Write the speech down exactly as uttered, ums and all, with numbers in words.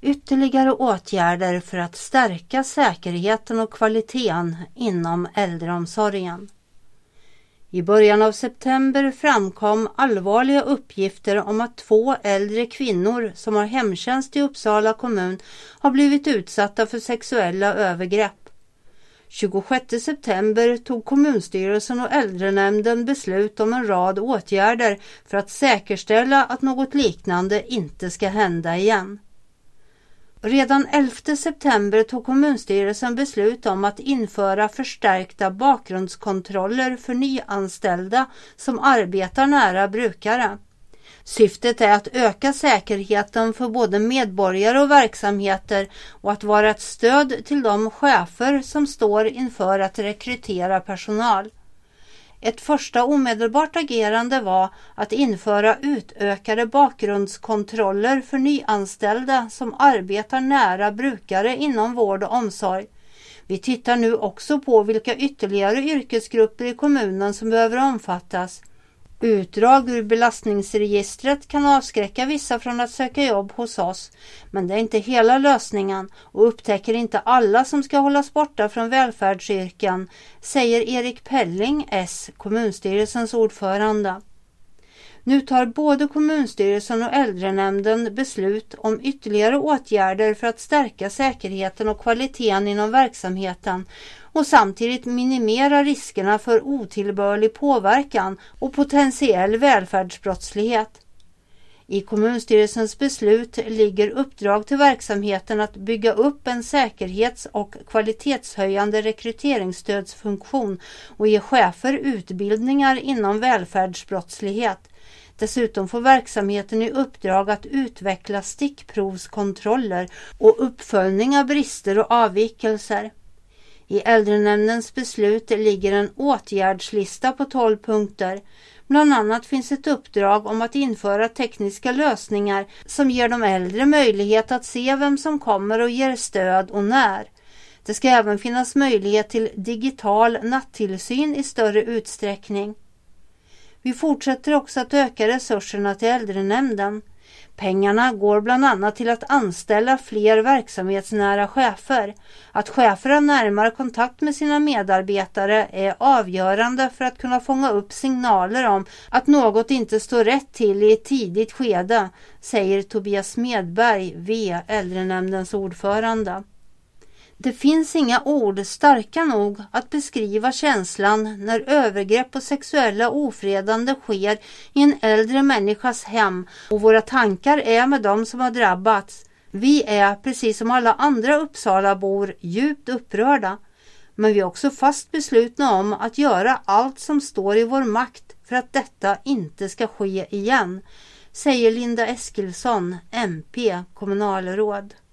Ytterligare åtgärder för att stärka säkerheten och kvaliteten inom äldreomsorgen. I början av september framkom allvarliga uppgifter om att två äldre kvinnor som har hemtjänst i Uppsala kommun har blivit utsatta för sexuella övergrepp. tjugosjätte september tog kommunstyrelsen och äldrenämnden beslut om en rad åtgärder för att säkerställa att något liknande inte ska hända igen. Redan elfte september tog kommunstyrelsen beslut om att införa förstärkta bakgrundskontroller för nyanställda som arbetar nära brukare. Syftet är att öka säkerheten för både medborgare och verksamheter och att vara ett stöd till de chefer som står inför att rekrytera personal. Ett första omedelbart agerande var att införa utökade bakgrundskontroller för nyanställda som arbetar nära brukare inom vård och omsorg. Vi tittar nu också på vilka ytterligare yrkesgrupper i kommunen som behöver omfattas. Utdrag ur belastningsregistret kan avskräcka vissa från att söka jobb hos oss, men det är inte hela lösningen och upptäcker inte alla som ska hållas borta från välfärdsyrken, säger Erik Pelling, S, kommunstyrelsens ordförande. Nu tar både kommunstyrelsen och äldrenämnden beslut om ytterligare åtgärder för att stärka säkerheten och kvaliteten inom verksamheten och samtidigt minimera riskerna för otillbörlig påverkan och potentiell välfärdsbrottslighet. I kommunstyrelsens beslut ligger uppdrag till verksamheten att bygga upp en säkerhets- och kvalitetshöjande rekryteringsstödsfunktion och ge chefer utbildningar inom välfärdsbrottslighet. Dessutom får verksamheten i uppdrag att utveckla stickprovskontroller och uppföljning av brister och avvikelser. I äldrenämndens beslut ligger en åtgärdslista på tolv punkter. Bland annat finns ett uppdrag om att införa tekniska lösningar som ger de äldre möjlighet att se vem som kommer och ger stöd och när. Det ska även finnas möjlighet till digital nattillsyn i större utsträckning. Vi fortsätter också att öka resurserna till äldrenämnden. Pengarna går bland annat till att anställa fler verksamhetsnära chefer. Att chefer har närmare kontakt med sina medarbetare är avgörande för att kunna fånga upp signaler om att något inte står rätt till i ett tidigt skede, säger Tobias Medberg, V, äldrenämndens ordförande. Det finns inga ord starka nog att beskriva känslan när övergrepp och sexuella ofredande sker i en äldre människas hem, och våra tankar är med dem som har drabbats. Vi är, precis som alla andra Uppsalabor, djupt upprörda, men vi är också fast beslutna om att göra allt som står i vår makt för att detta inte ska ske igen, säger Linda Eskilsson, M P, kommunalråd.